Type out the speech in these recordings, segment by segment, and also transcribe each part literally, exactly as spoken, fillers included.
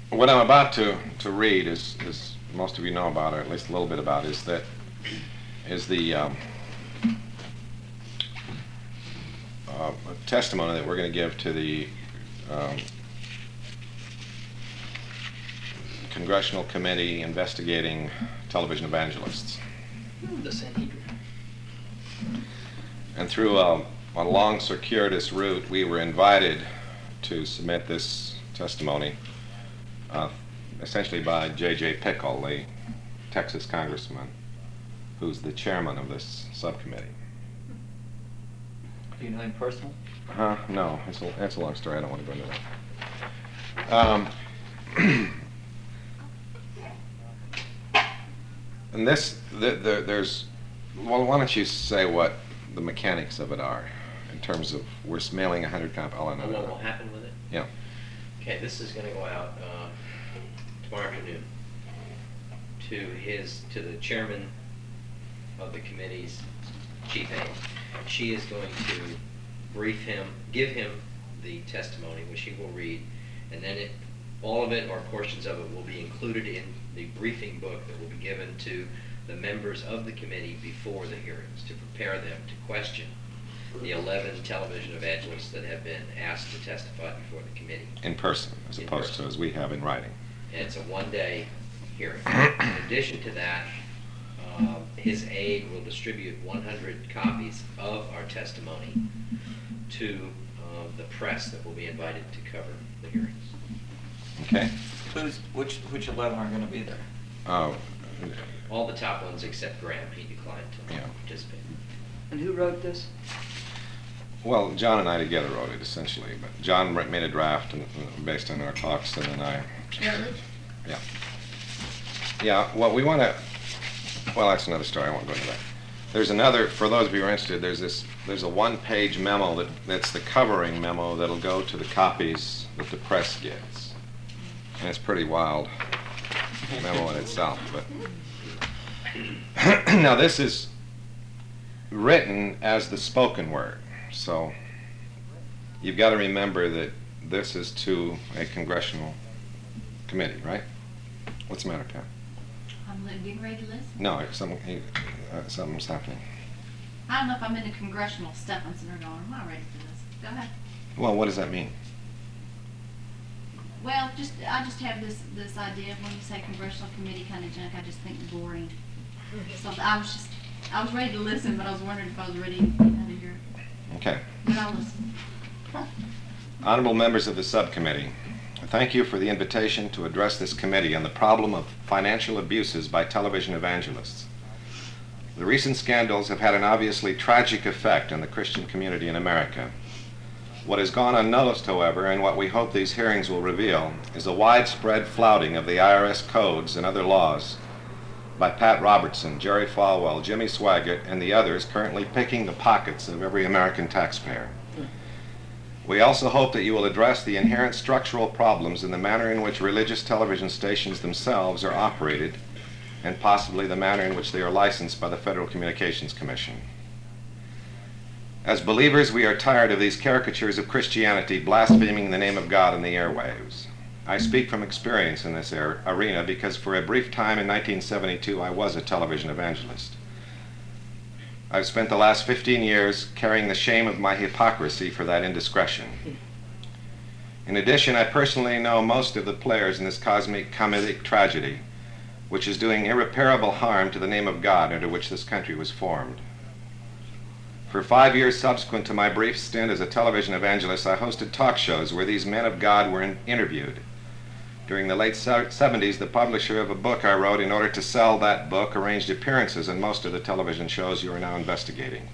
What I'm about to, to read is, is most of you know about, or at least a little bit about, is that is the um, uh, testimony that we're going to give to the um, Congressional Committee investigating television evangelists. The Sanhedrin. And through a, a long circuitous route, we were invited to submit this testimony, uh, essentially by J J Pickle, the Texas congressman, who's the chairman of this subcommittee. Do you know him personally? Huh? No, it's a, it's a long story. I don't want to go into that. Um, and this, the, the, there's, well, why don't you say what the mechanics of it are in terms of we're mailing a hundred copies. Oh, And what will happen with it? Yeah. Okay, this is going to go out uh, tomorrow afternoon to his, to the chairman of the committee's chief aide. She is going to brief him, give him the testimony, which he will read, and then it, all of it or portions of it will be included in the briefing book that will be given to the members of the committee before the hearings to prepare them to question the eleven television evangelists that have been asked to testify before the committee. In person, as In opposed person. to as we have in writing. And it's a one-day hearing. In addition to that, uh, his aide will distribute one hundred copies of our testimony to uh, the press that will be invited to cover the hearings. Okay? Who's, which, which eleven are going to be there? Oh, All the top ones except Graham. He declined to Yeah. participate. And who wrote this? well, John and I together wrote it, essentially, but John wr- made a draft and, uh, based on our talks, and then I, yeah. Yeah, well, we want to, well, that's another story, I won't go into that. There's another, for those of you who are interested, there's this, there's a one-page memo that, that's the covering memo that'll go to the copies that the press gets. And it's pretty wild memo in itself, but. Now, this is written as the spoken word, so you've got to remember that this is to a congressional committee, right? What's the matter, Pat? I'm li- getting ready to listen. No, it's some, uh, something's happening. I don't know if I'm in a congressional Stephenson or not. I'm not ready for this. Go ahead. Well, what does that mean? Well, just I just have this this idea of when you say congressional committee kind of junk, I just think boring. So I was just I was ready to listen, but I was wondering if I was ready to hear it. Okay. But I'll listen. Honorable members of the subcommittee, thank you for the invitation to address this committee on the problem of financial abuses by television evangelists. The recent scandals have had an obviously tragic effect on the Christian community in America. What has gone unnoticed, however, and what we hope these hearings will reveal, is a widespread flouting of the I R S codes and other laws by Pat Robertson, Jerry Falwell, Jimmy Swaggart, and the others currently picking the pockets of every American taxpayer. We also hope that you will address the inherent structural problems in the manner in which religious television stations themselves are operated, and possibly the manner in which they are licensed by the Federal Communications Commission. As believers, we are tired of these caricatures of Christianity blaspheming the name of God in the airwaves. I speak from experience in this ar- arena because for a brief time in nineteen seventy-two, I was a television evangelist. I've spent the last fifteen years carrying the shame of my hypocrisy for that indiscretion. In addition, I personally know most of the players in this cosmic comedic tragedy, which is doing irreparable harm to the name of God under which this country was formed. For five years subsequent to my brief stint as a television evangelist, I hosted talk shows where these men of God were in- interviewed. During the late seventies, the publisher of a book I wrote in order to sell that book arranged appearances in most of the television shows you are now investigating.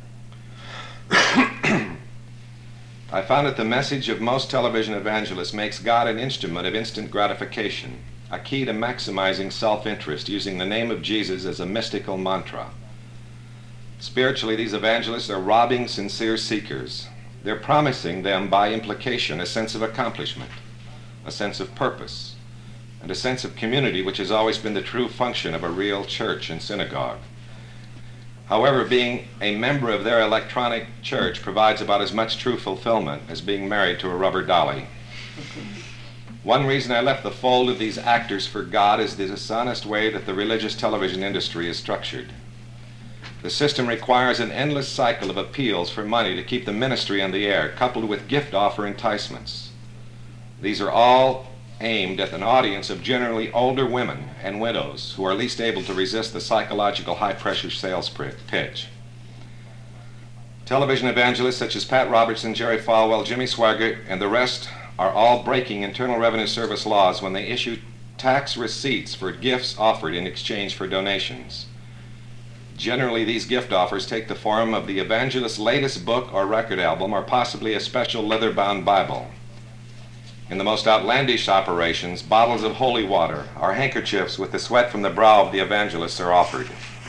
I found that the message of most television evangelists makes God an instrument of instant gratification, a key to maximizing self-interest, using the name of Jesus as a mystical mantra. Spiritually, these evangelists are robbing sincere seekers. They're promising them, by implication, a sense of accomplishment, a sense of purpose, and a sense of community, which has always been the true function of a real church and synagogue. However, being a member of their electronic church provides about as much true fulfillment as being married to a rubber dolly. One reason I left the fold of these actors for God is the dishonest way that the religious television industry is structured. The system requires an endless cycle of appeals for money to keep the ministry on the air, coupled with gift offer enticements. These are all aimed at an audience of generally older women and widows who are least able to resist the psychological high-pressure sales pitch. Television evangelists such as Pat Robertson, Jerry Falwell, Jimmy Swaggart, and the rest are all breaking Internal Revenue Service laws when they issue tax receipts for gifts offered in exchange for donations. Generally, these gift offers take the form of the evangelist's latest book or record album, or possibly a special leather-bound Bible. In the most outlandish operations, bottles of holy water or handkerchiefs with the sweat from the brow of the evangelists are offered.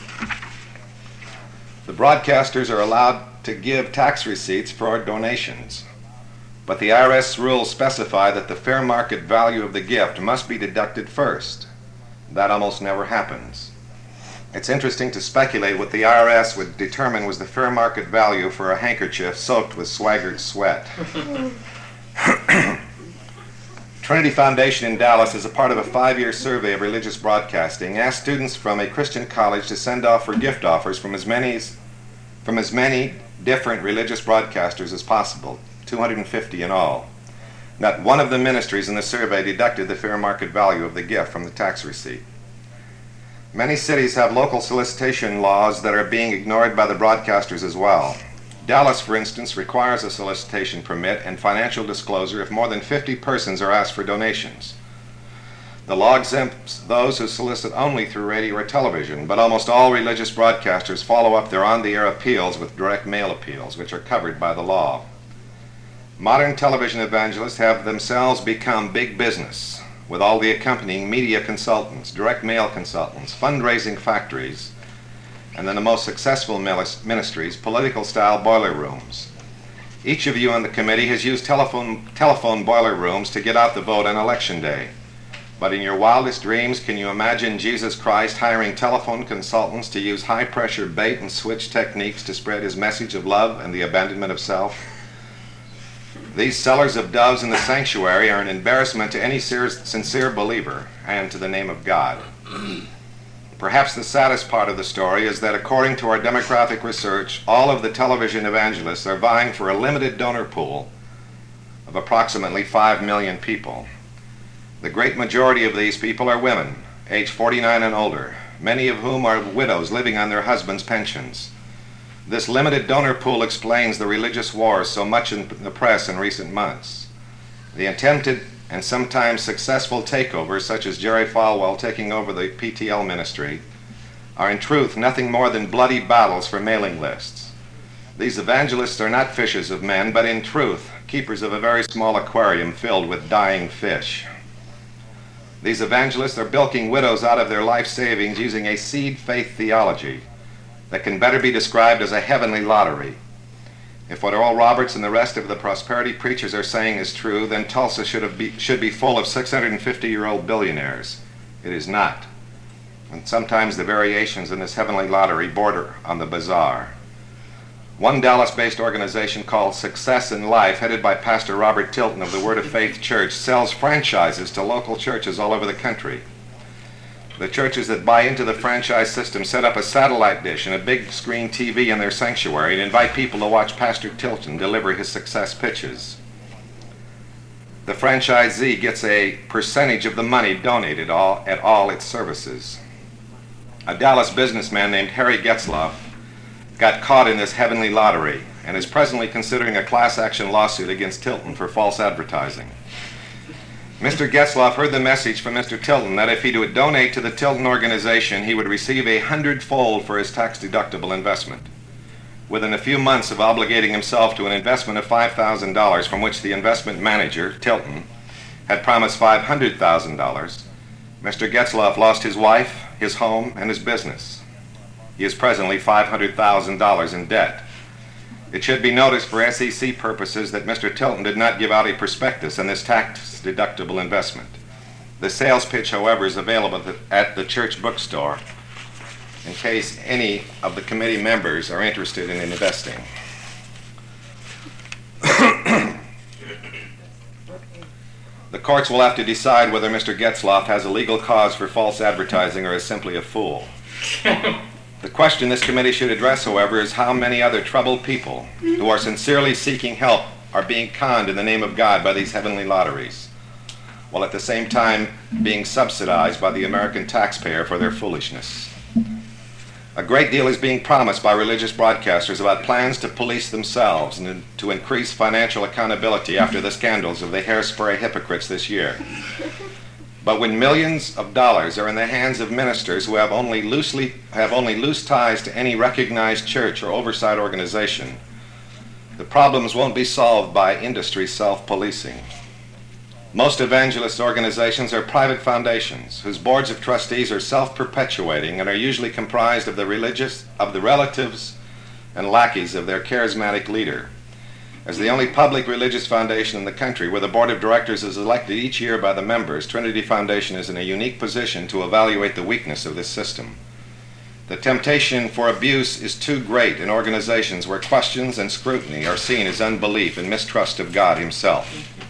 The broadcasters are allowed to give tax receipts for donations, but the I R S rules specify that the fair market value of the gift must be deducted first. That almost never happens. It's interesting to speculate what the I R S would determine was the fair market value for a handkerchief soaked with Swaggart's sweat. Trinity Foundation in Dallas, as a part of a five-year survey of religious broadcasting, asked students from a Christian college to send off for gift offers from as many, from as many different religious broadcasters as possible, two hundred fifty in all. Not one of the ministries in the survey deducted the fair market value of the gift from the tax receipt. Many cities have local solicitation laws that are being ignored by the broadcasters as well. Dallas, for instance, requires a solicitation permit and financial disclosure if more than fifty persons are asked for donations. The law exempts those who solicit only through radio or television, but almost all religious broadcasters follow up their on-the-air appeals with direct mail appeals, which are covered by the law. Modern television evangelists have themselves become big business, with all the accompanying media consultants, direct mail consultants, fundraising factories, and then the most successful ministries, political-style boiler rooms. Each of you on the committee has used telephone, telephone boiler rooms to get out the vote on Election Day. But in your wildest dreams, can you imagine Jesus Christ hiring telephone consultants to use high-pressure bait and switch techniques to spread his message of love and the abandonment of self? These sellers of doves in the sanctuary are an embarrassment to any sincere believer and to the name of God. Perhaps the saddest part of the story is that according to our demographic research, all of the television evangelists are vying for a limited donor pool of approximately five million people. The great majority of these people are women, age forty-nine and older, many of whom are widows living on their husbands' pensions. This limited donor pool explains the religious wars so much in the press in recent months. The attempted and sometimes successful takeovers, such as Jerry Falwell taking over the P T L ministry, are in truth nothing more than bloody battles for mailing lists. These evangelists are not fishers of men, but in truth, keepers of a very small aquarium filled with dying fish. These evangelists are bilking widows out of their life savings using a seed faith theology that can better be described as a heavenly lottery. If what Oral Roberts and the rest of the prosperity preachers are saying is true, then Tulsa should, have be, should be full of six hundred fifty-year-old billionaires. It is not. And sometimes the variations in this heavenly lottery border on the bizarre. One Dallas-based organization called Success in Life, headed by Pastor Robert Tilton of the Word of Faith Church, sells franchises to local churches all over the country. The churches that buy into the franchise system set up a satellite dish and a big screen T V in their sanctuary and invite people to watch Pastor Tilton deliver his success pitches. The franchisee gets a percentage of the money donated all, at all its services. A Dallas businessman named Harry Getzloff got caught in this heavenly lottery and is presently considering a class action lawsuit against Tilton for false advertising. Mister Getzloff heard the message from Mister Tilton that if he would donate to the Tilton organization, he would receive a hundredfold for his tax-deductible investment. Within a few months of obligating himself to an investment of five thousand dollars, from which the investment manager, Tilton, had promised five hundred thousand dollars, Mister Getzloff lost his wife, his home, and his business. He is presently five hundred thousand dollars in debt. It should be noticed for S E C purposes that Mister Tilton did not give out a prospectus on this tax-deductible investment. The sales pitch, however, is available at the church bookstore in case any of the committee members are interested in investing. The courts will have to decide whether Mister Getzloff has a legal cause for false advertising or is simply a fool. The question this committee should address, however, is how many other troubled people who are sincerely seeking help are being conned in the name of God by these heavenly lotteries, while at the same time being subsidized by the American taxpayer for their foolishness. A great deal is being promised by religious broadcasters about plans to police themselves and to increase financial accountability after the scandals of the hairspray hypocrites this year. But when millions of dollars are in the hands of ministers who have only loosely have only loose ties to any recognized church or oversight organization, the problems won't be solved by industry self-policing. Most evangelist organizations are private foundations whose boards of trustees are self-perpetuating and are usually comprised of the religious, of the relatives and lackeys of their charismatic leader. As the only public religious foundation in the country where the board of directors is elected each year by the members, Trinity Foundation is in a unique position to evaluate the weakness of this system. The temptation for abuse is too great in organizations where questions and scrutiny are seen as unbelief and mistrust of God Himself.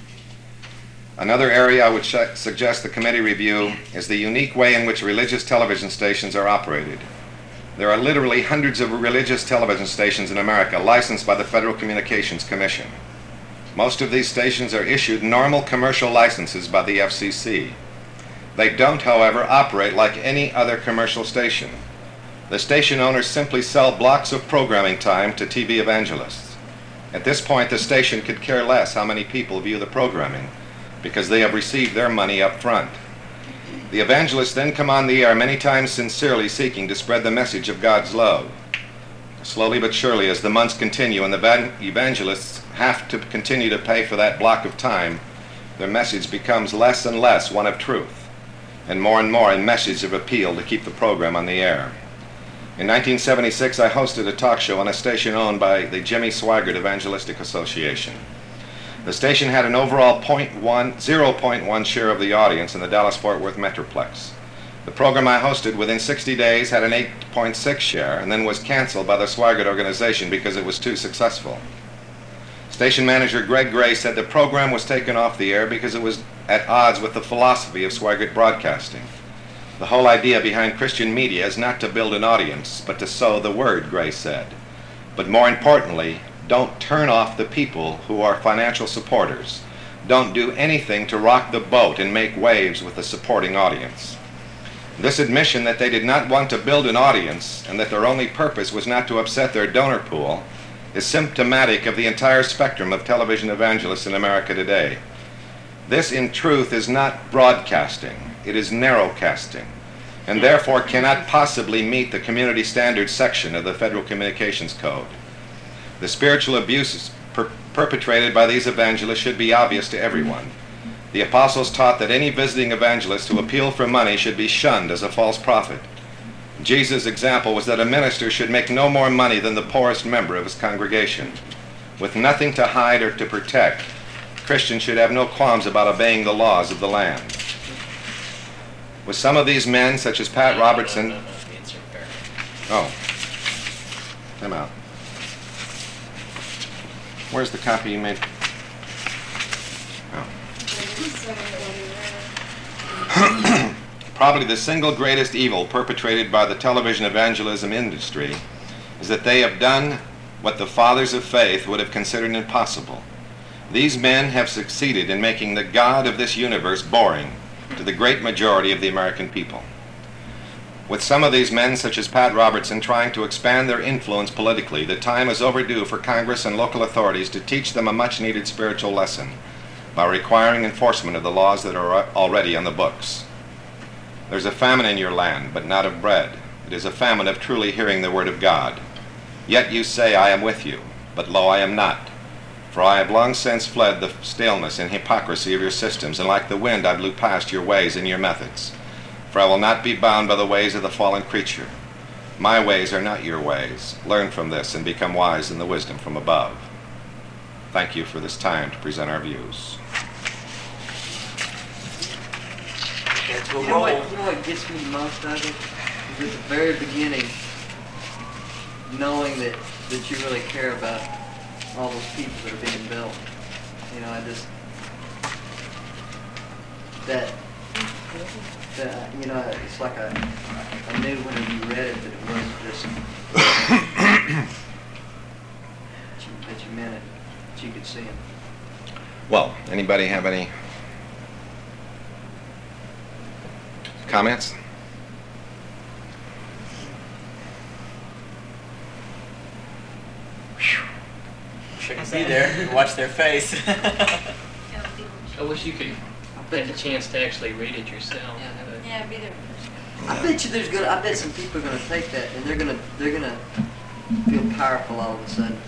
Another area I would sh- suggest the committee review is the unique way in which religious television stations are operated. There are literally hundreds of religious television stations in America licensed by the Federal Communications Commission. Most of these stations are issued normal commercial licenses by the F C C. They don't, however, operate like any other commercial station. The station owners simply sell blocks of programming time to T V evangelists. At this point, the station could care less how many people view the programming, because they have received their money up front. The evangelists then come on the air many times sincerely seeking to spread the message of God's love. Slowly but surely, as the months continue and the van- evangelists have to continue to pay for that block of time, their message becomes less and less one of truth, and more and more a message of appeal to keep the program on the air. In nineteen seventy-six, I hosted a talk show on a station owned by the Jimmy Swaggart Evangelistic Association. The station had an overall zero point one share of the audience in the Dallas-Fort Worth Metroplex. The program I hosted within sixty days had an eight point six share and then was canceled by the Swaggart organization because it was too successful. Station manager Greg Gray said the program was taken off the air because it was at odds with the philosophy of Swaggart Broadcasting. The whole idea behind Christian media is not to build an audience, but to sow the word, Gray said. But more importantly, don't turn off the people who are financial supporters. Don't do anything to rock the boat and make waves with the supporting audience. This admission that they did not want to build an audience and that their only purpose was not to upset their donor pool is symptomatic of the entire spectrum of television evangelists in America today. This, in truth, is not broadcasting. It is narrowcasting, and therefore cannot possibly meet the community standards section of the Federal Communications Code. The spiritual abuses per- perpetrated by these evangelists should be obvious to everyone. The apostles taught that any visiting evangelist who appealed for money should be shunned as a false prophet. Jesus' example was that a minister should make no more money than the poorest member of his congregation. With nothing to hide or to protect, Christians should have no qualms about obeying the laws of the land. With some of these men, such as Pat Robertson... No, no, no, no, the insert paragraph. Oh. Time out. Where's the copy you made? Oh. Probably the single greatest evil perpetrated by the television evangelism industry is that they have done what the fathers of faith would have considered impossible. These men have succeeded in making the God of this universe boring to the great majority of the American people. With some of these men, such as Pat Robertson, trying to expand their influence politically, the time is overdue for Congress and local authorities to teach them a much-needed spiritual lesson by requiring enforcement of the laws that are already on the books. There's a famine in your land, but not of bread. It is a famine of truly hearing the word of God. Yet you say, I am with you, but lo, I am not. For I have long since fled the staleness and hypocrisy of your systems, and like the wind I blew past your ways and your methods. For I will not be bound by the ways of the fallen creature. My ways are not your ways. Learn from this and become wise in the wisdom from above. Thank you for this time to present our views. That's what, you know what, you know what gets me the most out of it? Is at the very beginning, knowing that, that you really care about all those people that are being built. You know, I just, that, that, you know, it's like I, I knew when you read it that it wasn't just, that you, that you meant it, that you could see him. Well, anybody have any comments? Shouldn't be there and watch their face. I wish you could get the chance to actually read it yourself. but- Yeah, be there. I bet you there's gonna, I bet some people are gonna take that and they're gonna, they're gonna feel powerful all of a sudden.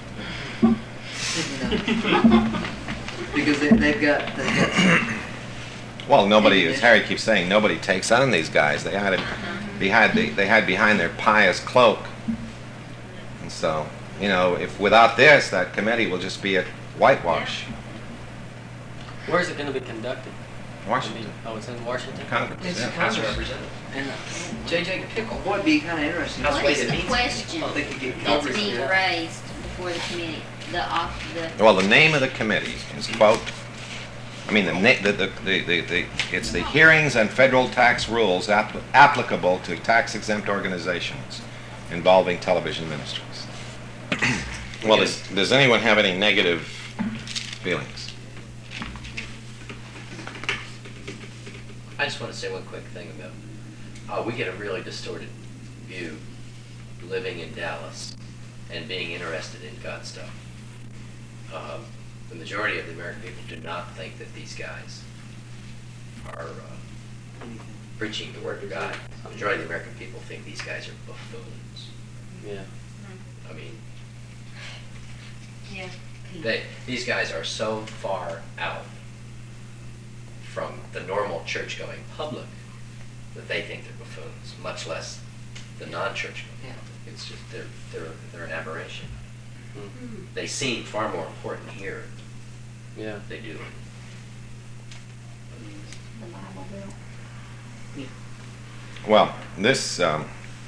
You know? Because they, they've got, they've got some, Well, nobody, as Harry keeps saying, nobody takes on these guys. They hide it behind, they, they hide behind their pious cloak. And so, you know, if without this, that committee will just be a whitewash. Where is it going to be conducted? Washington. Oh, it's in Washington? Congress, It's yeah. a House of Representatives. And, uh, J J Pickle. boy, it'd be kinda interesting. House What Ways is and the Means. question Oh, they could get that's coverage, being yeah. raised before the committee? The off, the, Well, the name of the committee is, quote, I mean, the, na- the, the, the, the, the it's the hearings on federal tax rules appli applicable to tax exempt organizations involving television ministries. Well, does, does anyone have any negative feelings? I just want to say one quick thing about, uh, we get a really distorted view living in Dallas and being interested in God stuff. Um, the majority of the American people do not think that these guys are uh, preaching the word of God. The majority of the American people think these guys are buffoons. yeah. I mean, yeah. they, these guys are so far out from the normal church-going public that they think they're buffoons, much less the non-church-going Yeah. public. It's just, they're, they're, they're an aberration. Mm. They seem far more important here Yeah. than they do. The Bible Belt. Well, this, um,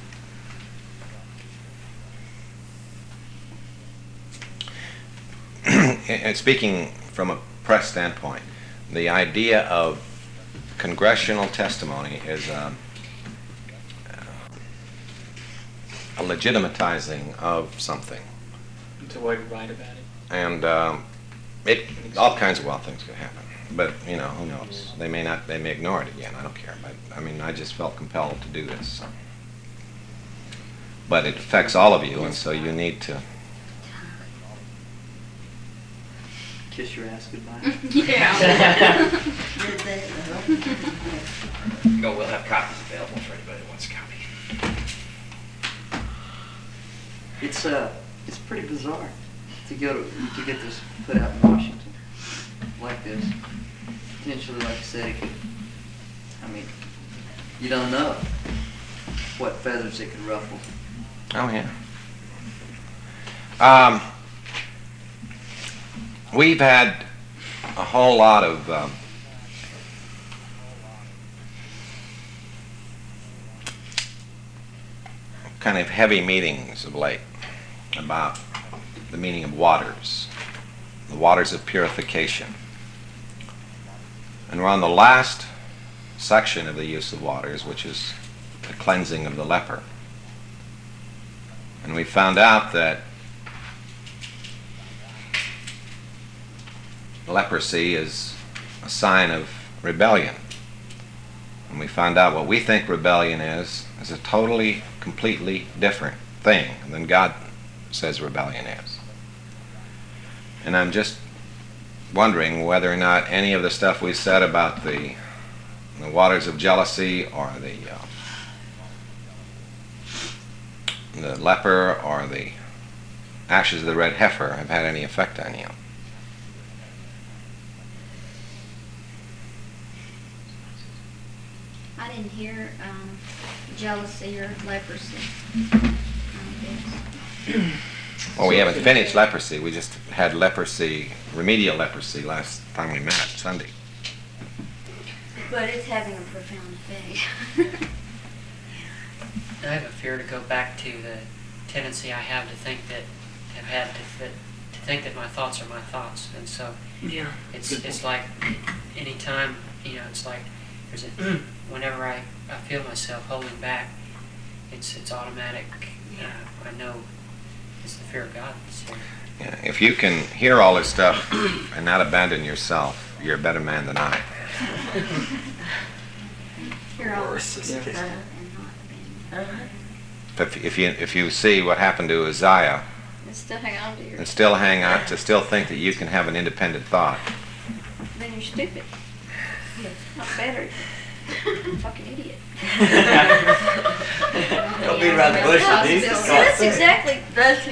and speaking from a press standpoint, the idea of congressional testimony is um, a legitimatizing of something. It's a way to write about it. And um, it, all kinds of wild things could happen. But, you know, who knows? They may not, they may ignore it again. I don't care. But, I mean, I just felt compelled to do this. So. But it affects all of you, and so you need to. Kiss your ass goodbye. Yeah. No, we'll have copies available for anybody that wants a copy. It's, uh, it's pretty bizarre to go to, to get this put out in Washington like this. Potentially, like I said, it could, I mean, you don't know what feathers it could ruffle. Oh, yeah. Um, we've had a whole lot of um, kind of heavy meetings of late about the meaning of waters, the waters of purification. And we're on the last section of the use of waters, which is the cleansing of the leper. And we found out that leprosy is a sign of rebellion. And we found out what we think rebellion is, is a totally, completely different thing than God says rebellion is. And I'm just wondering whether or not any of the stuff we said about the, the waters of jealousy or the uh, the leper or the ashes of the red heifer have had any effect on you. I didn't hear um, jealousy or leprosy. I guess. Well, we haven't finished leprosy. We just had leprosy, remedial leprosy, last time we met, Sunday. But it's having a profound effect. I have a fear to go back to the tendency I have to think that have had to, that, to think that my thoughts are my thoughts, and so Yeah. it's it's like any time, you know, it's like There's a, whenever I, I feel myself holding back, it's it's automatic. Uh, I know it's the fear of God that's here. Yeah, if you can hear all this stuff and not abandon yourself, you're a better man than I. You're all Worse is the case. and not abandoned. If, if you if you see what happened to Uzziah And still hang on to your. and still hang on to still think that you can have an independent thought, Then you're stupid. Not better. Fucking idiot. Don't beat around the bush with these. That's exactly.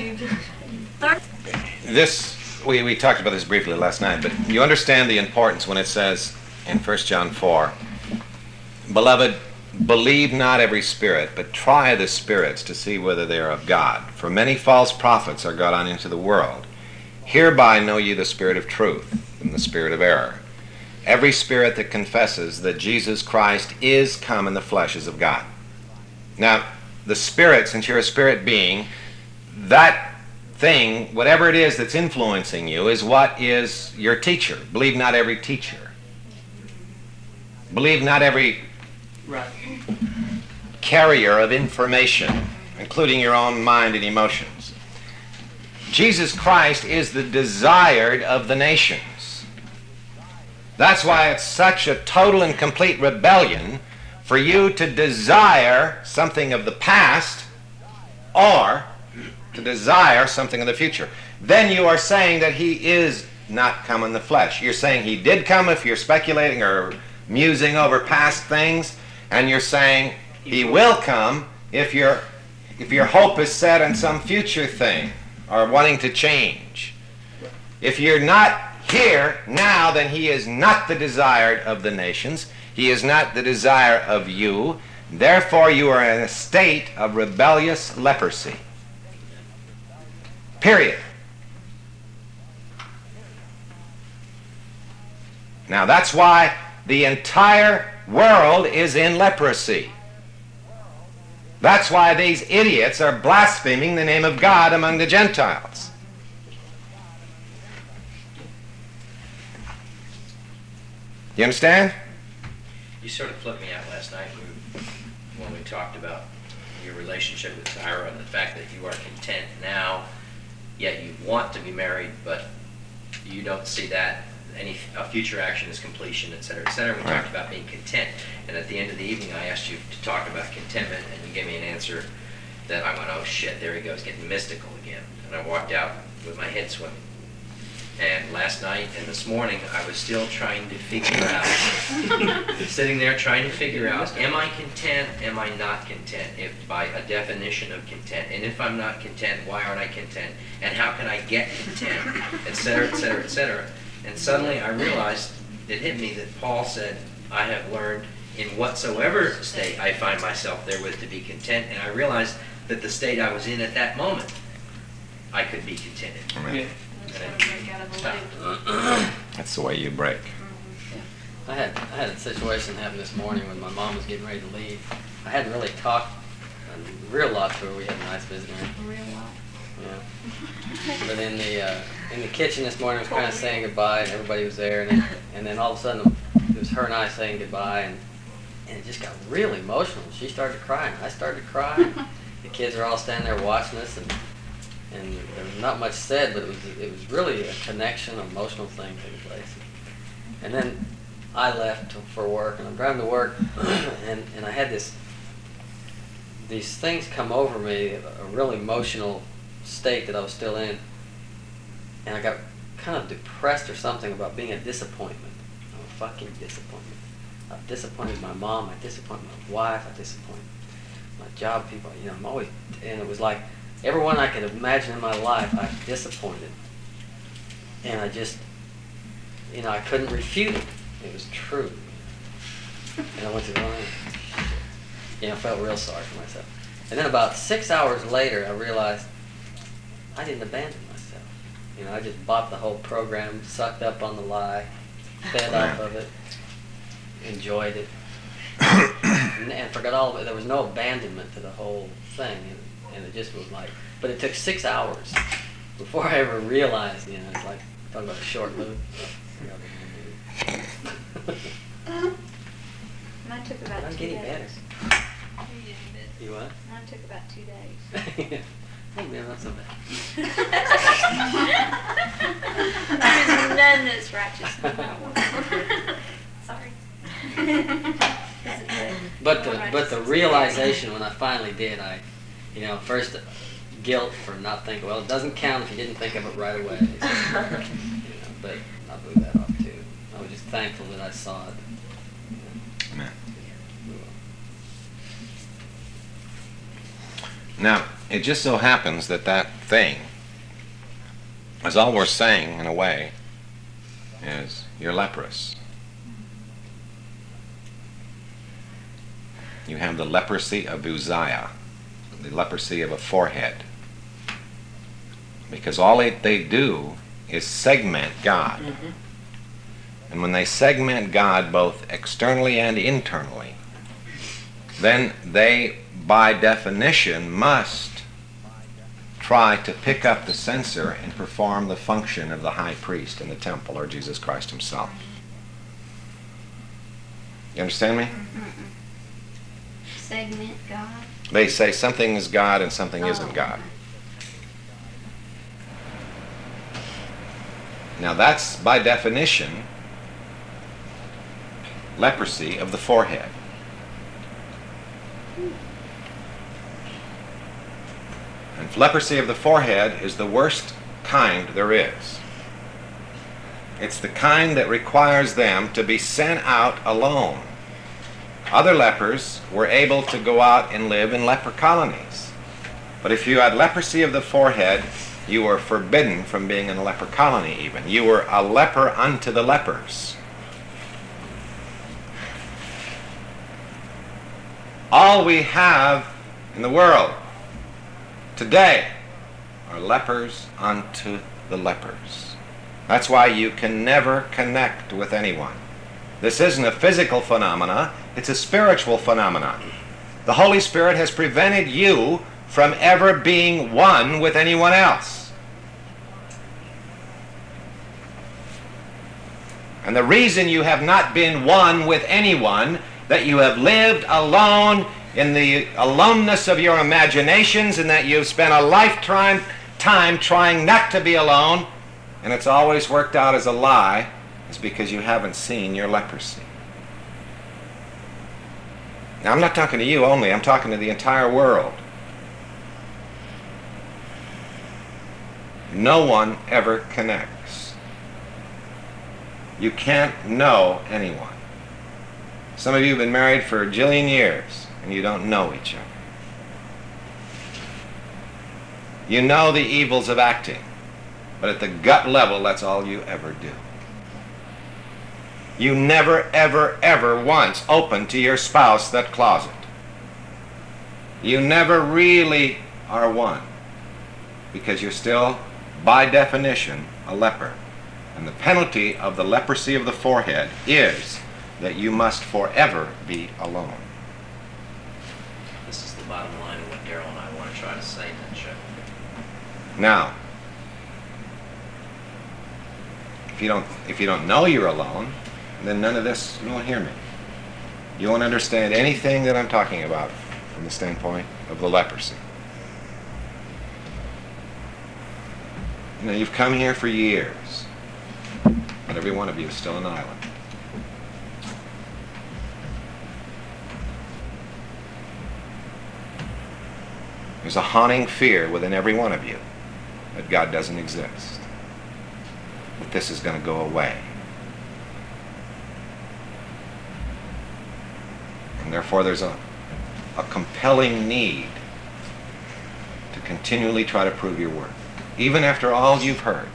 this we, we talked about this briefly last night, but you understand the importance when it says in First John four, "Beloved, believe not every spirit, but try the spirits to see whether they are of God. For many false prophets are gone on into the world. Hereby know ye the spirit of truth and the spirit of error. Every spirit that confesses that Jesus Christ is come in the flesh is of God." Now, the spirit, since you're a spirit being, that thing, whatever it is that's influencing you, is what is your teacher. Believe not every teacher. Believe not every Right. carrier of information, including your own mind and emotions. Jesus Christ is the desired of the nations. That's why it's such a total and complete rebellion for you to desire something of the past or to desire something of the future. Then you are saying that he is not come in the flesh. You're saying he did come if you're speculating or musing over past things, and you're saying he will come if your if your hope is set on some future thing or wanting to change. If you're not here now, then he is not the desired of the nations. He is not the desire of you. Therefore, you are in a state of rebellious leprosy. Period. Now, that's why the entire world is in leprosy. That's why these idiots are blaspheming the name of God among the Gentiles. You understand? You sort of flipped me out last night when, when we talked about your relationship with Tyra and the fact that you are content now, yet you want to be married, but you don't see that any a future action is completion, et cetera, et cetera. We Right. talked about being content, and at the end of the evening, I asked you to talk about contentment, and you gave me an answer that I went, "Oh shit, there he goes, getting mystical again," and I walked out with my head swimming. And last night and this morning, I was still trying to figure out, sitting there trying to figure out, am I content, am I not content, if by a definition of content, and if I'm not content, why aren't I content, and how can I get content, et cetera, et cetera, et cetera. And suddenly I realized, it hit me that Paul said, I have learned in whatsoever state I find myself therewith to be content, and I realized that the state I was in at that moment, I could be contented. Amen. Stop. That's the way you break. I had I had a situation happen this morning when my mom was getting ready to leave. I hadn't really talked a real lot to her. We had a nice visit. Yeah. But in the uh, in the kitchen this morning, I was kind of saying goodbye, and everybody was there, and then, and then all of a sudden it was her and I saying goodbye, and and it just got really emotional. She started crying. I started crying. The kids are all standing there watching us, and and there was not much said, but it was it was really a connection, emotional thing taking place. And then I left to- for work, and I'm driving to work, and, and I had this these things come over me, a real emotional state that I was still in, and I got kind of depressed or something about being a disappointment. I'm a fucking disappointment. I've disappointed my mom, I disappointed my wife, I disappointed my job people, you know, I'm always, and it was like, everyone I could imagine in my life, I've disappointed. And I just, you know, I couldn't refute it. It was true. And I went to the line. You know, I felt real sorry for myself. And then about six hours later, I realized I didn't abandon myself. You know, I just bought the whole program, sucked up on the lie, fed off of it, enjoyed it, and, and forgot all of it. There was no abandonment to the whole thing. And, and it just was like, but it took six hours before I ever realized, you know, it's like, talk about a short loop. took It about doesn't two get any better. days. You what? Mine took about two days. Hey, man, not so bad. There's none that's righteous. Sorry. But the but the realization when I finally did, I, you know, first guilt for not thinking. Well, it doesn't count if you didn't think of it right away. So, you know, but I blew that off too. I was just thankful that I saw it. Amen. Now, it just so happens that that thing is all we're saying, in a way, is you're leprous. You have the leprosy of Uzziah, the leprosy of a forehead. Because all they, they do is segment God. Mm-hmm. And when they segment God both externally and internally, then they, by definition, must try to pick up the censer and perform the function of the high priest in the temple, or Jesus Christ himself. You understand me? Segment God. They say something is God and something isn't God. Now that's, by definition, leprosy of the forehead. And leprosy of the forehead is the worst kind there is. It's the kind that requires them to be sent out alone. Other lepers were able to go out and live in leper colonies. But if you had leprosy of the forehead, you were forbidden from being in a leper colony even. You were a leper unto the lepers. All we have in the world today are lepers unto the lepers. That's why you can never connect with anyone. This isn't a physical phenomena, it's a spiritual phenomenon. The Holy Spirit has prevented you from ever being one with anyone else. And the reason you have not been one with anyone, that you have lived alone in the aloneness of your imaginations, and that you've spent a lifetime time trying not to be alone, and it's always worked out as a lie, is because you haven't seen your leprosy. Now, I'm not talking to you only, I'm talking to the entire world. No one ever connects. You can't know anyone. Some of you have been married for a jillion years, and you don't know each other. You know the evils of acting, but at the gut level, that's all you ever do. You never, ever, ever once open to your spouse that closet. You never really are one, because you're still, by definition, a leper. And the penalty of the leprosy of the forehead is that you must forever be alone. This is the bottom line of what Daryl and I want to try to say in that show. Now, if you don't, if you don't know you're alone, then none of this, you won't hear me. You won't understand anything that I'm talking about from the standpoint of the leprosy. You know, you've come here for years, but every one of you is still an island. There's a haunting fear within every one of you that God doesn't exist, that this is going to go away. And therefore there's a, a compelling need to continually try to prove your worth, even after all you've heard.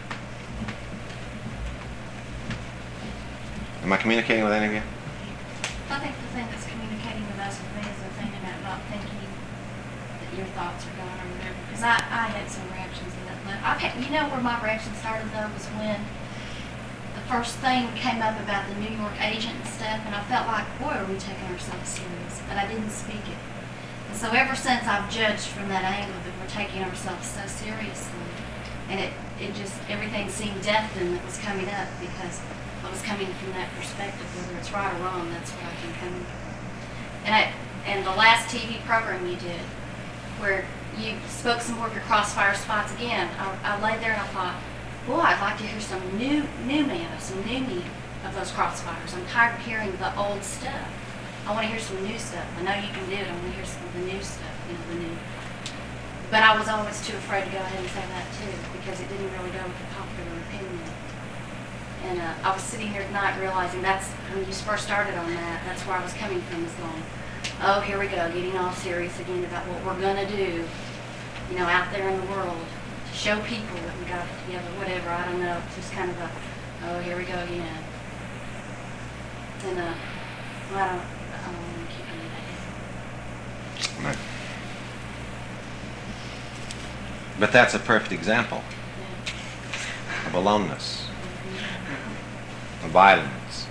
Am I communicating with any of you? I think the thing that's communicating with us with me is the thing about not thinking that your thoughts are gone or whatever. Because I, I had some reactions in that letter. I've had, you know where my reaction started though was when the first thing came up about the New York agent and stuff, and I felt like, boy, are we taking ourselves serious? But I didn't speak it. And so ever since I've judged from that angle that we're taking ourselves so seriously, and it, it just, everything seemed deafening that was coming up because I was coming from that perspective, whether it's right or wrong, that's where I can come And I, and the last T V program you did, where you spoke some more of your crossfire spots again, I, I laid there and I thought, boy, I'd like to hear some new, new manna, some new meat of those crossfires. I'm tired of hearing the old stuff. I want to hear some new stuff. I know you can do it. I want to hear some of the new stuff, you know, the new. But I was always too afraid to go ahead and say that too, because it didn't really go with the popular opinion. And uh, I was sitting here tonight realizing that's, when you first started on that, that's where I was coming from, is going, oh, here we go, getting all serious again about what we're going to do, you know, out there in the world, to show people that we got it together, whatever, I don't know, it's just kind of a, oh, here we go again. And, uh, well, I don't, I don't want to keep any of that. Right. But that's a perfect example Yeah. of aloneness, of violence.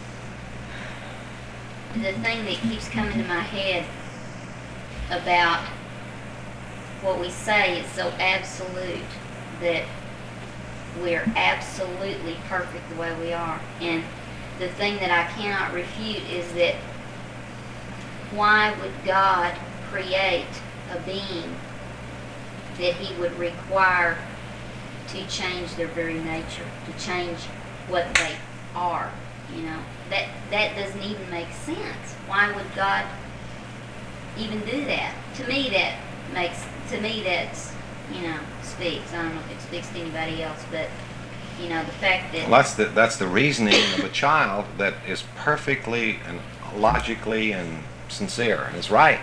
The thing that keeps coming to my head about what we say is so absolute that we're absolutely perfect the way we are. And the thing that I cannot refute is that why would God create a being that he would require to change their very nature, to change what they are, you know? That that doesn't even make sense. Why would God even do that? To me that makes, to me that's, you know, speaks. I don't know if it speaks to anybody else, but, you know, the fact that... Well, that's the, that's the reasoning of a child that is perfectly and logically and sincere and is right.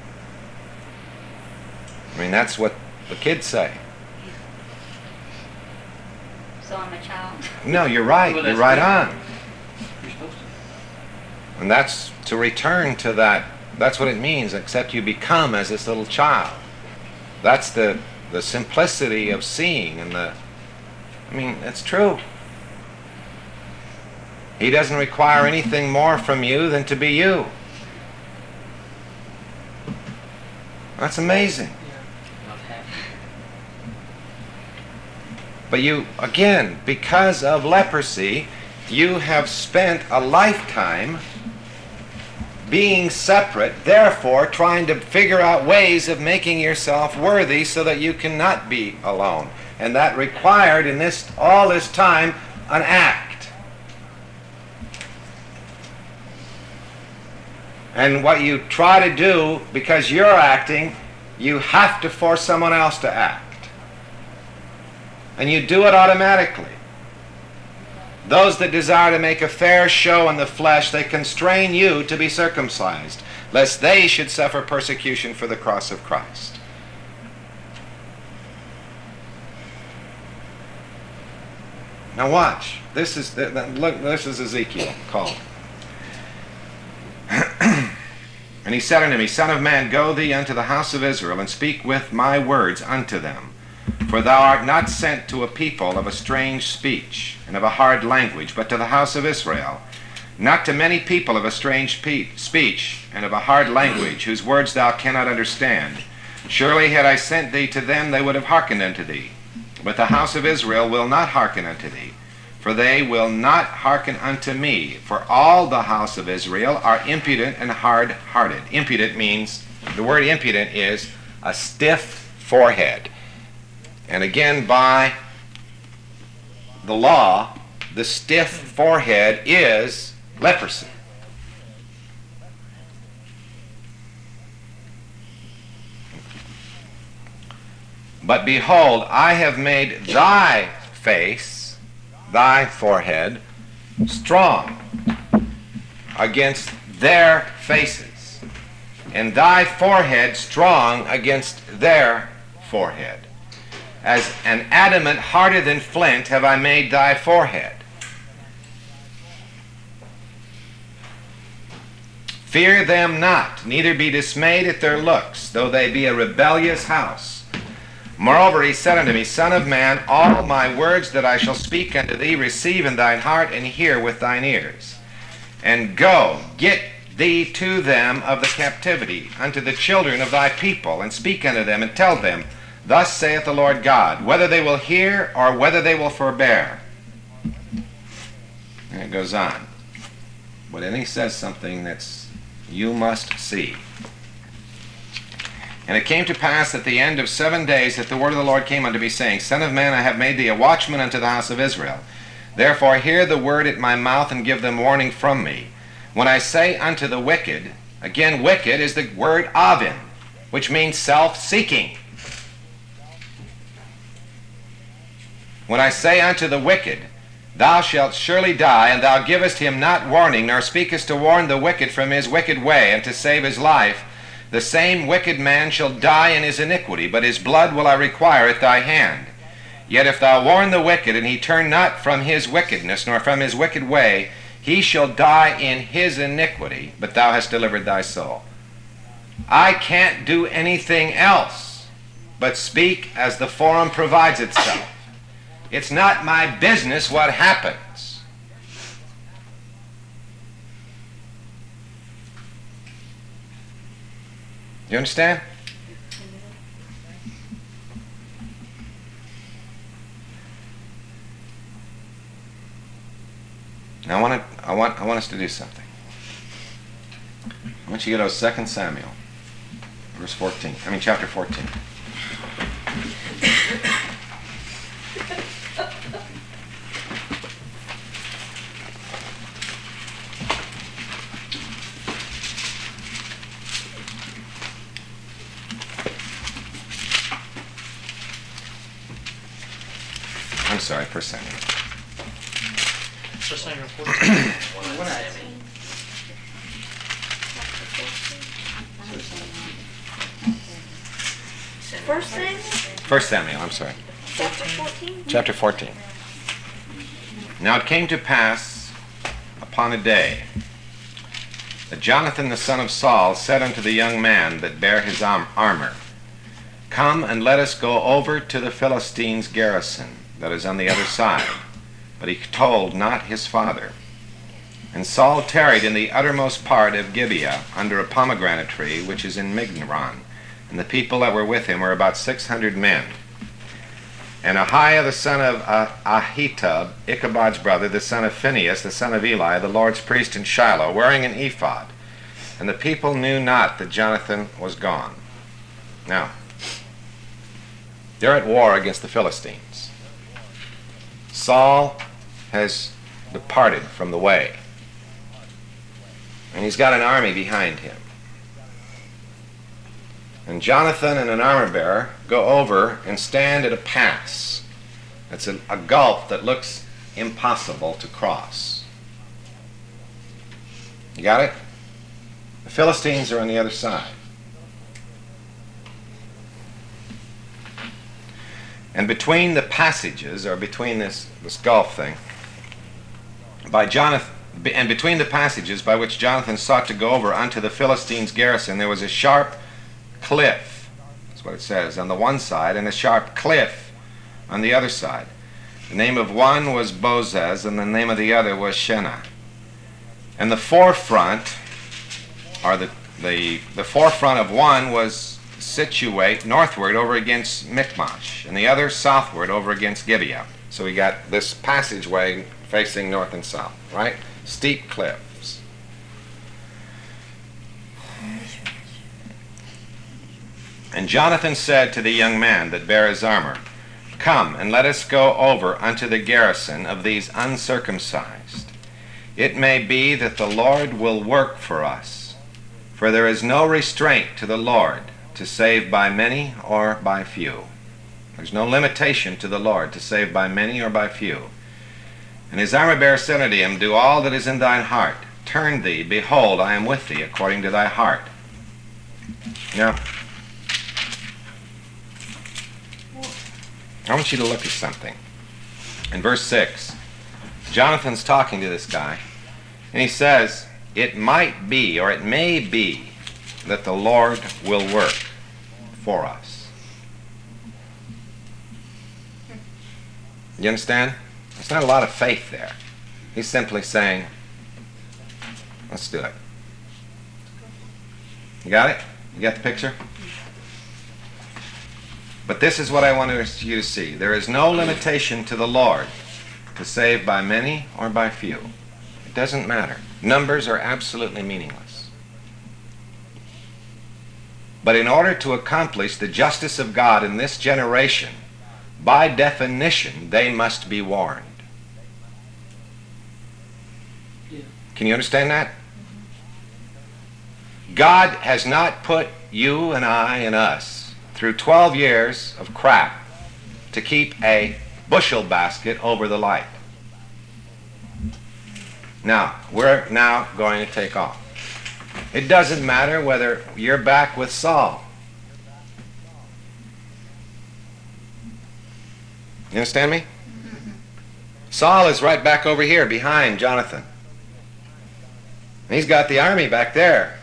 I mean, that's what the kids say. So I'm a child. No, you're right. Well, You're that's right good. on. You're supposed to. And that's to return to that. That's what it means, except you become as this little child. That's the, the simplicity of seeing and the, I mean, it's true. He doesn't require anything more from you than to be you. That's amazing. Not happy. But you, again, because of leprosy, you have spent a lifetime being separate, therefore trying to figure out ways of making yourself worthy so that you cannot be alone. And that required in this all this time an act. And what you try to do, because you're acting, you have to force someone else to act. And you do it automatically. Those that desire to make a fair show in the flesh, they constrain you to be circumcised, lest they should suffer persecution for the cross of Christ. Now watch. This is look. This is Ezekiel called. And he said unto me, Son of man, go thee unto the house of Israel, and speak with my words unto them. For thou art not sent to a people of a strange speech, and of a hard language, but to the house of Israel. Not to many people of a strange pe- speech, and of a hard language, whose words thou cannot understand. Surely had I sent thee to them, they would have hearkened unto thee. But the house of Israel will not hearken unto thee. For they will not hearken unto me. For all the house of Israel are impudent and hard-hearted. Impudent means, the word impudent is a stiff forehead. And again, by the law, the stiff forehead is leprosy. But behold, I have made thy face, thy forehead, strong against their faces, and thy forehead strong against their forehead. As an adamant harder than flint have I made thy forehead. Fear them not, neither be dismayed at their looks, though they be a rebellious house. Moreover he said unto me, Son of man, all my words that I shall speak unto thee receive in thine heart, and hear with thine ears. And go, get thee to them of the captivity, unto the children of thy people, and speak unto them, and tell them, Thus saith the Lord God, whether they will hear or whether they will forbear. And it goes on. But then he says something that's You must see. And it came to pass at the end of seven days that the word of the Lord came unto me, saying, Son of man, I have made thee a watchman unto the house of Israel. Therefore hear the word at my mouth, and give them warning from me. When I say unto the wicked, again, wicked is the word avin, which means self-seeking. When I say unto the wicked, thou shalt surely die, and thou givest him not warning, nor speakest to warn the wicked from his wicked way, and to save his life, the same wicked man shall die in his iniquity, but his blood will I require at thy hand. Yet if thou warn the wicked, and he turn not from his wickedness, nor from his wicked way, he shall die in his iniquity, but thou hast delivered thy soul. I can't do anything else but speak as the forum provides itself. It's not my business what happens. You understand? Now I want to, I want I want us to do something. I want you to go to Second Samuel, verse fourteen. I mean chapter fourteen. I'm sorry, First Samuel. First Samuel fourteen. One Samuel. First Samuel, First Samuel, I'm sorry. chapter fourteen. Chapter fourteen. Now it came to pass upon a day that Jonathan the son of Saul said unto the young man that bare his arm- armor, Come and let us go over to the Philistines' garrison that is on the other side. But he told not his father. And Saul tarried in the uttermost part of Gibeah under a pomegranate tree which is in Migron. And the people that were with him were about six hundred men. And Ahiah the son of uh, Ahitub, Ichabod's brother, the son of Phinehas, the son of Eli, the Lord's priest in Shiloh, wearing an ephod. And the people knew not that Jonathan was gone. Now, they're at war against the Philistines. Saul has departed from the way. And he's got an army behind him. And Jonathan and an armor bearer go over and stand at a pass. It's a, a gulf that looks impossible to cross. You got it? The Philistines are on the other side. And between the passages, or between this, this gulf thing, by Jonathan, and between the passages by which Jonathan sought to go over unto the Philistines' garrison, there was a sharp cliff. That's what it says, on the one side, and a sharp cliff on the other side. The name of one was Bozez, and the name of the other was Shenah. And the forefront, or the, the, the forefront of one was situate northward over against Michmash, and the other southward over against Gibeah. So we got this passageway facing north and south, right? Steep cliffs. And Jonathan said to the young man that bare his armor, Come, and let us go over unto the garrison of these uncircumcised. It may be that the Lord will work for us, for there is no restraint to the Lord to save by many or by few. There's no limitation to the Lord to save by many or by few. And his armor bearer said unto him, Do all that is in thine heart. Turn thee, behold, I am with thee according to thy heart. Now, I want you to look at something. In verse six, Jonathan's talking to this guy, and he says, It might be, or it may be, that the Lord will work for us. You understand? There's not a lot of faith there. He's simply saying, let's do it. You got it? You got the picture? But this is what I want you to see. There is no limitation to the Lord to save by many or by few. It doesn't matter. Numbers are absolutely meaningless. But in order to accomplish the justice of God in this generation, by definition, they must be warned. Yeah. Can you understand that? God has not put you and I and us through twelve years of crap to keep a bushel basket over the light. Now, we're now going to take off. It doesn't matter whether you're back with Saul. You understand me? Saul is right back over here behind Jonathan. And he's got the army back there.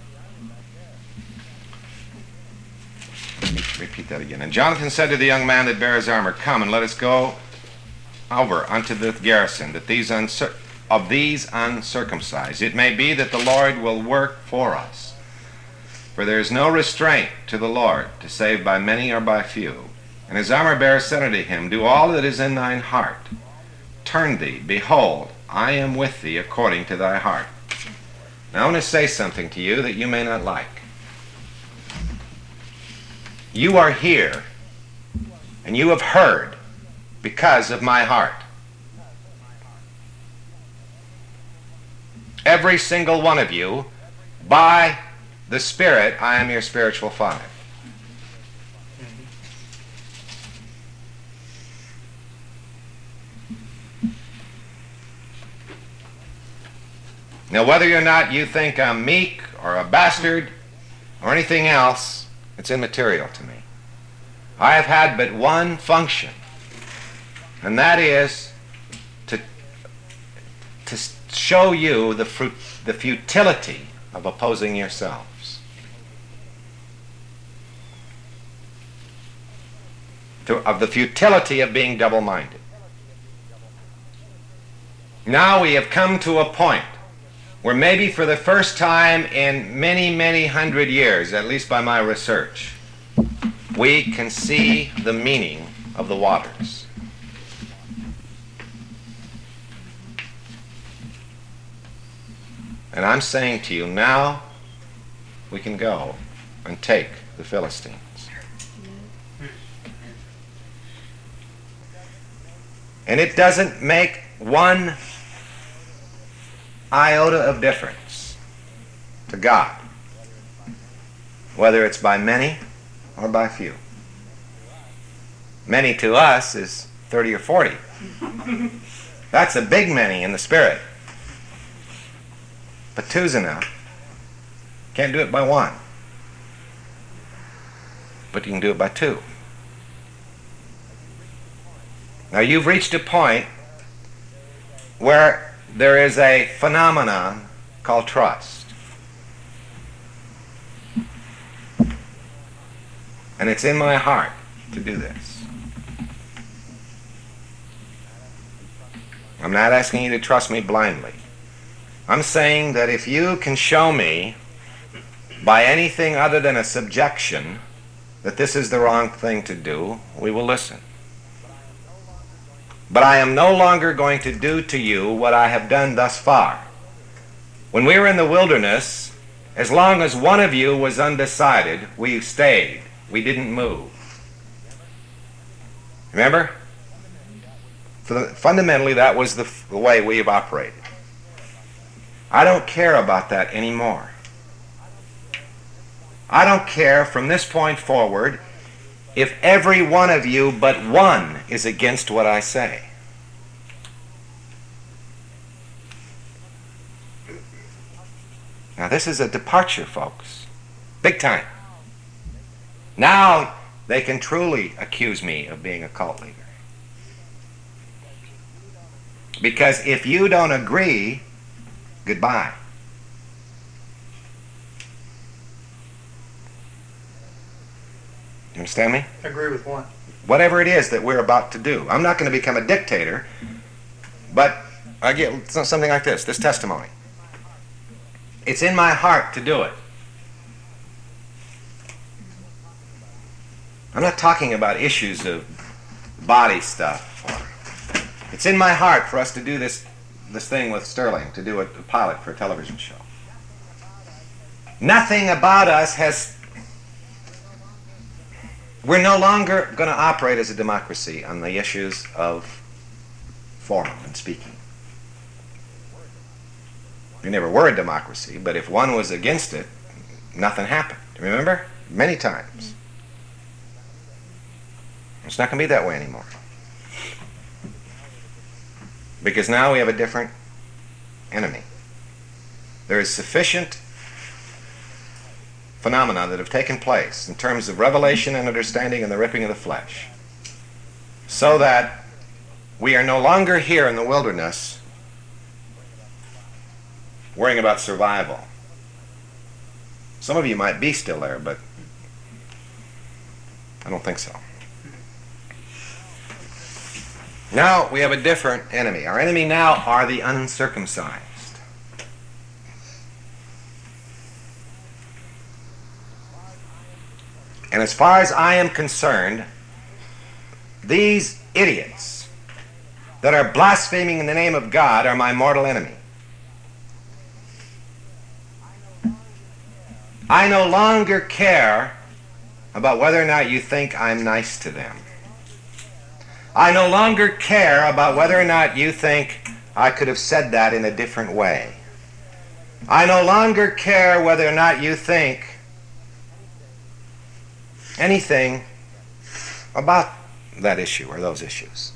Let me repeat that again. And Jonathan said to the young man that bare his armor, "Come and let us go over unto the garrison that these uncir- of these uncircumcised. It may be that the Lord will work for us. For there is no restraint to the Lord to save by many or by few." And his armor bearer said unto him, "Do all that is in thine heart. Turn thee, behold, I am with thee according to thy heart." Now I want to say something to you that you may not like. You are here, and you have heard because of my heart. Every single one of you, by the Spirit, I am your spiritual father. Now, whether or not you think I'm meek or a bastard or anything else, it's immaterial to me. I have had but one function, and that is to, to show you the, fruit, the futility of opposing yourselves. To, of the futility of being double-minded. Now we have come to a point where maybe for the first time in many, many hundred years, at least by my research, we can see the meaning of the waters. And I'm saying to you, now we can go and take the Philistines. And it doesn't make one iota of difference to God, whether it's by many or by few. Many to us is thirty or forty. That's a big many in the Spirit. But two's enough. Can't do it by one. But you can do it by two. Now you've reached a point where there is a phenomenon called trust. And it's in my heart to do this. I'm not asking you to trust me blindly. I'm saying that if you can show me by anything other than a subjection that this is the wrong thing to do, we will listen. But I am no longer going to do to you what I have done thus far. When we were in the wilderness, as long as one of you was undecided, we stayed. We didn't move. Remember? Fundamentally, that was the, the way we have operated. I don't care about that anymore. I don't care from this point forward if every one of you but one is against what I say. Now this is a departure, folks. Big time. Now they can truly accuse me of being a cult leader. Because if you don't agree, goodbye. You understand me? Agree with what? Whatever it is that we're about to do. I'm not going to become a dictator, but I get something like this, this testimony. It's in my heart to do it. I'm not talking about issues of body stuff. It's in my heart for us to do this, this thing with Sterling, to do a, a pilot for a television show. Nothing about us has We're no longer going to operate as a democracy on the issues of forum and speaking. We never were a democracy, but if one was against it, nothing happened. Remember? Many times. It's not going to be that way anymore. Because now we have a different enemy. There is sufficient phenomena that have taken place in terms of revelation and understanding and the ripping of the flesh, so that we are no longer here in the wilderness worrying about survival. Some of you might be still there, but I don't think so. Now we have a different enemy. Our enemy now are the uncircumcised. And as far as I am concerned, these idiots that are blaspheming in the name of God are my mortal enemy. I no longer care about whether or not you think I'm nice to them. I no longer care about whether or not you think I could have said that in a different way. I no longer care whether or not you think anything about that issue or those issues.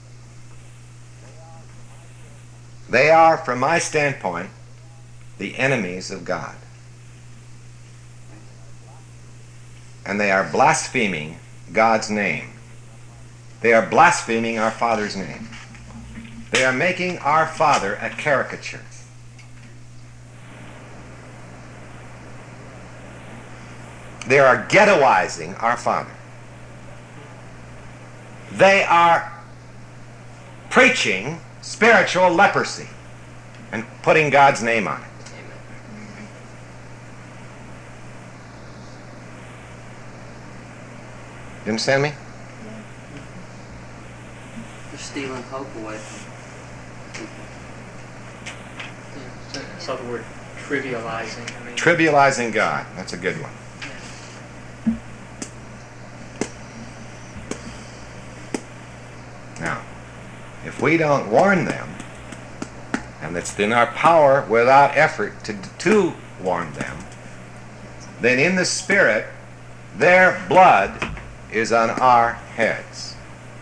They are, from my standpoint, the enemies of God. And they are blaspheming God's name. They are blaspheming our Father's name. They are making our Father a caricature. They are ghettoizing our Father. They are preaching spiritual leprosy and putting God's name on it. You understand me? They're stealing hope away from people. I saw the word trivializing. I mean, Trivializing God. That's a good one. Now, if we don't warn them, and it's in our power without effort to, to warn them, then in the Spirit, their blood is on our heads.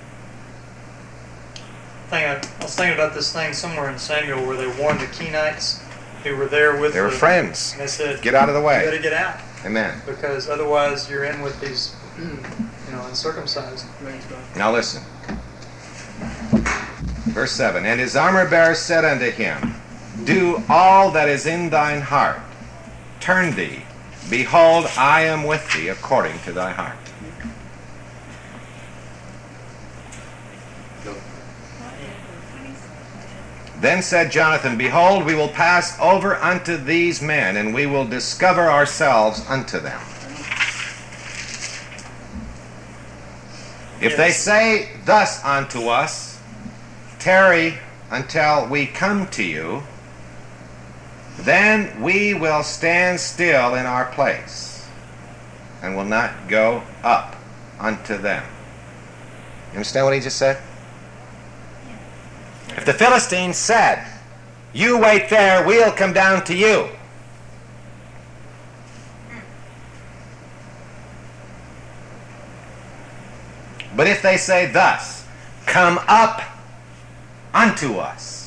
Thing I, I was thinking about this thing somewhere in Samuel where they warned the Kenites who were there with They were the, friends. and they said, Get out of the you way. got to get out Amen. because otherwise you're in with these, you know, uncircumcised. Now listen. Verse seven. And his armor bearer said unto him, Do all that is in thine heart. Turn thee. Behold, I am with thee according to thy heart. Then said Jonathan, Behold, we will pass over unto these men, and we will discover ourselves unto them. If they say thus unto us, Tarry until we come to you, then we will stand still in our place, and will not go up unto them. You understand what he just said? If the Philistines said, You wait there, we'll come down to you. But if they say thus, Come up unto us,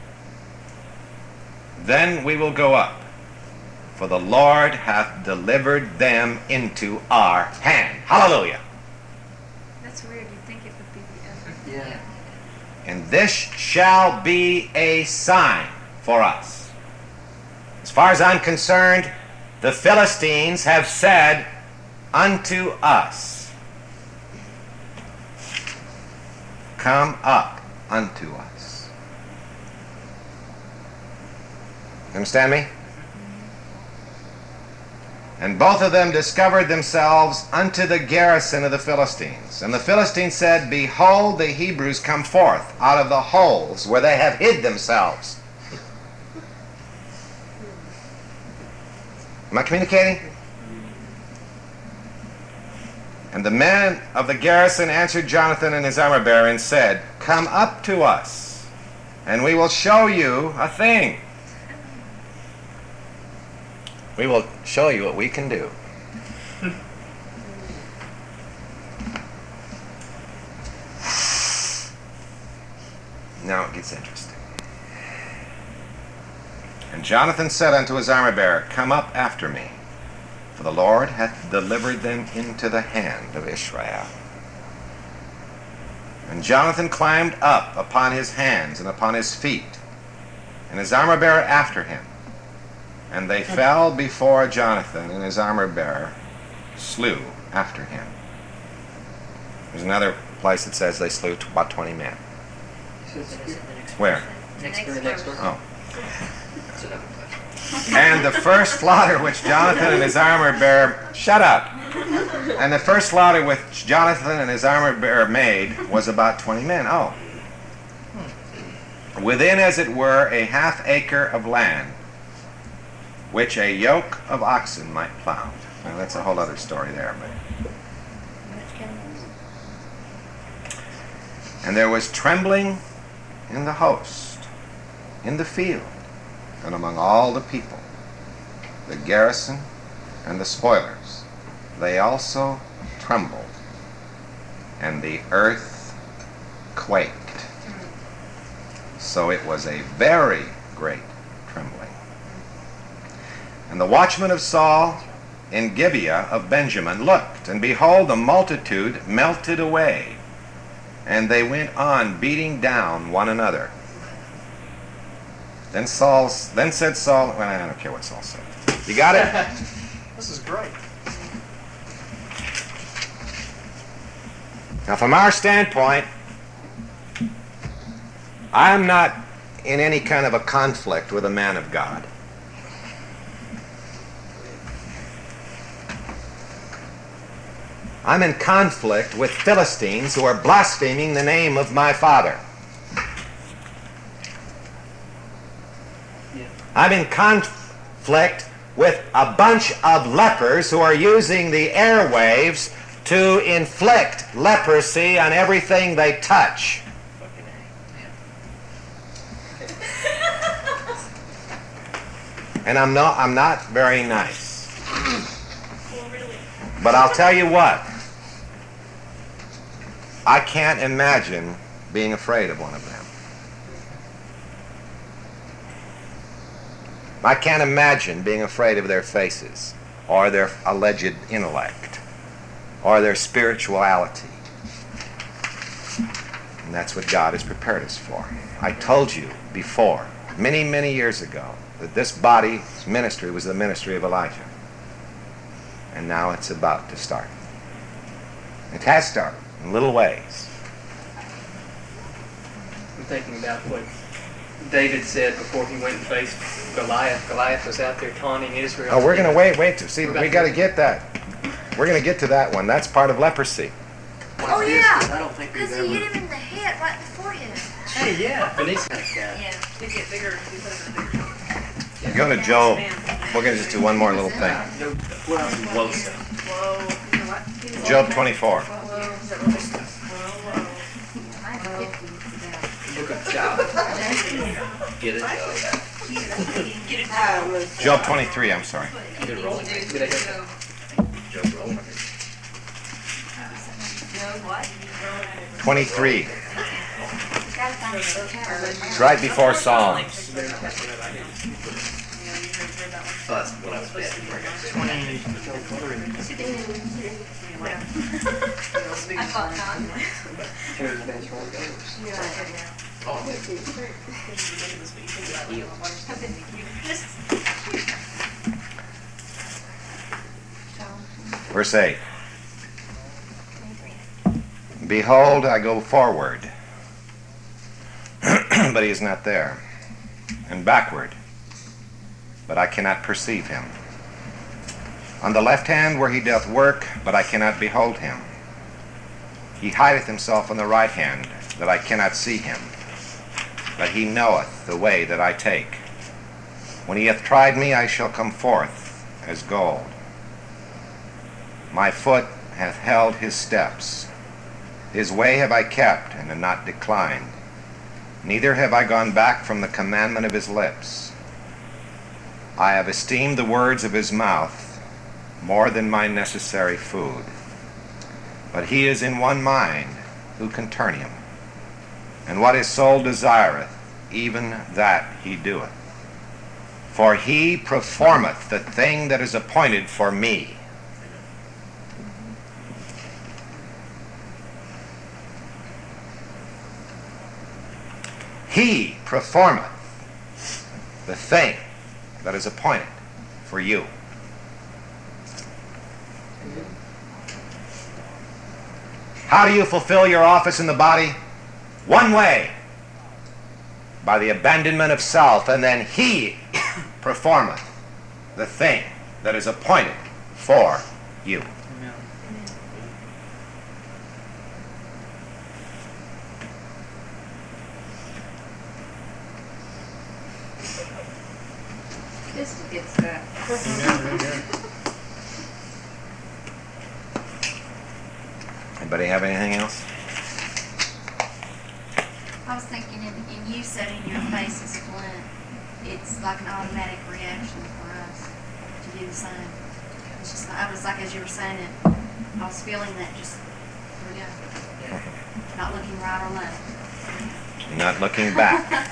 then we will go up, for the Lord hath delivered them into our hand. Hallelujah. That's weird. You'd think it would be the other. Yeah. And this shall be a sign for us. As far as I'm concerned, the Philistines have said unto us, Come up unto us. Understand me? And both of them discovered themselves unto the garrison of the Philistines. And the Philistines said, Behold, the Hebrews come forth out of the holes where they have hid themselves. Am I communicating? And the men of the garrison answered Jonathan and his armor-bearer and said, "Come up to us, and we will show you a thing." We will show you what we can do. Now it gets interesting. And Jonathan said unto his armor-bearer, "Come up after me, for the Lord hath delivered them into the hand of Israel." And Jonathan climbed up upon his hands and upon his feet, and his armor-bearer after him. And they fell before Jonathan, and his armor-bearer slew after him. There's another place that says they slew t- about twenty men. Where? Next verse. Next verse. Oh. And the first slaughter which Jonathan and his armor-bearer... Shut up! And the first slaughter which Jonathan and his armor-bearer made was about twenty men. Oh. Within, as it were, a half acre of land, which a yoke of oxen might plow. Now, that's a whole other story there. But. And there was trembling in the host, in the field, and among all the people, the garrison and the spoilers. They also trembled, and the earth quaked. So it was a very great trembling. And the watchmen of Saul in Gibeah of Benjamin looked, and behold, the multitude melted away, and they went on beating down one another. Then Saul, then said Saul, well, I don't care what Saul said. You got it? This is great. Now, from our standpoint, I'm not in any kind of a conflict with a man of God. I'm in conflict with Philistines who are blaspheming the name of my father. Yeah. I'm in conflict with a bunch of lepers who are using the airwaves to inflict leprosy on everything they touch. And I'm not, I'm not very nice. But I'll tell you what. I can't imagine being afraid of one of them. I can't imagine being afraid of their faces, or their alleged intellect, or their spirituality. And that's what God has prepared us for. I told you before, many, many years ago, that this body's ministry was the ministry of Elijah. And now it's about to start. It has started in little ways. I'm thinking about what David said before he went and faced Goliath. Goliath was out there taunting Israel. Oh, we're going to wait, wait. To, see, we got to get that. We're going to get to that one. That's part of leprosy. Oh, I yeah. don't think we've Because he ever... hit him in the head right before him. Hey, yeah. Denise. Yeah. To get bigger, he put him in bigger. Go to Job. We're going to just do one more little thing. Whoa. You know what? Job twenty-four. Book of Job. Get it, Joe. Job twenty-three, I'm sorry. Good roll. Good idea. Joe, roll. twenty-three. It's right before Psalms. Oh, that's when I was bad. I thought not. Here's the best one goes. Verse eight. Behold, I go forward, but he is not there, and backward, but I cannot perceive him. On the left hand where he doth work, but I cannot behold him. He hideth himself on the right hand, that I cannot see him. But he knoweth the way that I take. When he hath tried me, I shall come forth as gold. My foot hath held his steps. His way have I kept, and have not declined. Neither have I gone back from the commandment of his lips. I have esteemed the words of his mouth more than my necessary food. But he is in one mind, who can turn him? And what his soul desireth, even that he doeth. For he performeth the thing that is appointed for me. He performeth the thing that is appointed for you. How do you fulfill your office in the body? One way, by the abandonment of self, and then he performeth the thing that is appointed for you. This gets that. Anybody have anything else? I was thinking in, in you setting your face as Flint, it's like an automatic reaction for us to do the same. It's just, I was like, as you were saying it, I was feeling that just, here we go. Not looking right or left. Not looking back.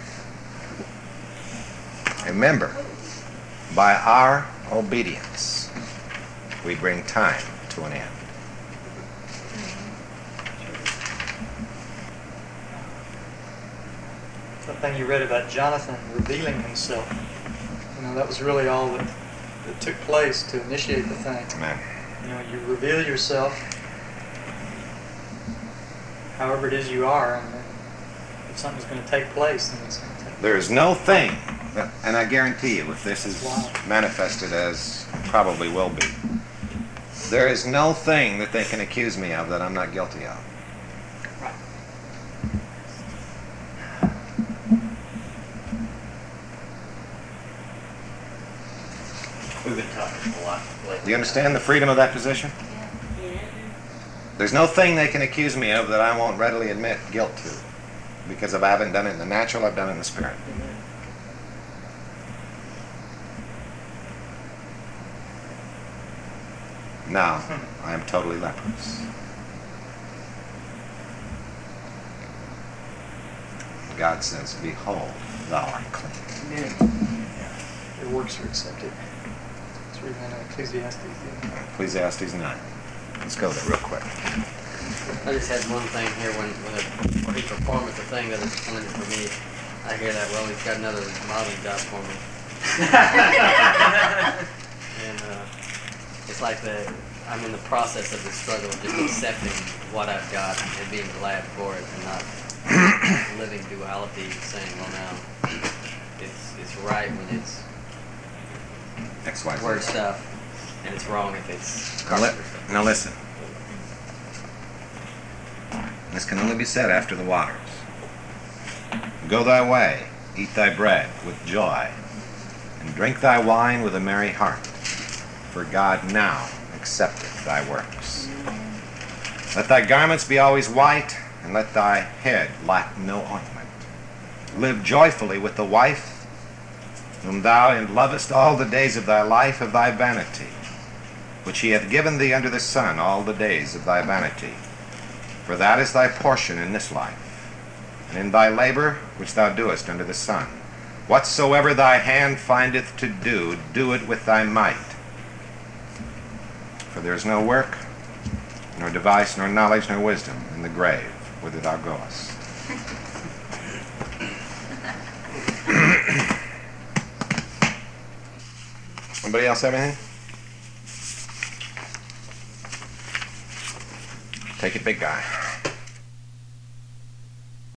Remember, by our obedience, we bring time to an end. The thing you read about Jonathan revealing himself, you know, that was really all that, that took place to initiate the thing. Amen. You know, you reveal yourself, however it is you are, and then if something's going to take place, then it's going to take place. There is no thing, and I guarantee you, if this is Wow. manifested as probably will be, there is no thing that they can accuse me of that I'm not guilty of. We've been talking a lot lately. Do you understand the freedom of that position? There's no thing they can accuse me of that I won't readily admit guilt to. Because if I haven't done it in the natural, I've done it in the spirit. Now, I am totally leprous. God says, behold, thou art clean. Yeah. Your works are accepted. Let's read that in Ecclesiastes. Yeah. Ecclesiastes nine. Let's go there real quick. I just had one thing here when when, it, when he performeth the thing that is appointed for me. I hear that, well, he's got another modeling job for me. And uh, it's like the I'm in the process of the struggle of just accepting what I've got and being glad for it, and not living duality, saying, well, now it's it's right when it's X Y Z. word stuff, and it's wrong if it's Now, li- carpenter stuff. now listen. This can only be said after the waters. Go thy way, eat thy bread with joy, and drink thy wine with a merry heart, for God now accepteth thy works. Let thy garments be always white, and let thy head lack no ointment. Live joyfully with the wife whom thou lovest all the days of thy life of thy vanity, which he hath given thee under the sun all the days of thy vanity. For that is thy portion in this life, and in thy labor which thou doest under the sun. Whatsoever thy hand findeth to do, do it with thy might. For there is no work, nor device, nor knowledge, nor wisdom in the grave whither thou goest. Anybody else have anything? Take it, big guy.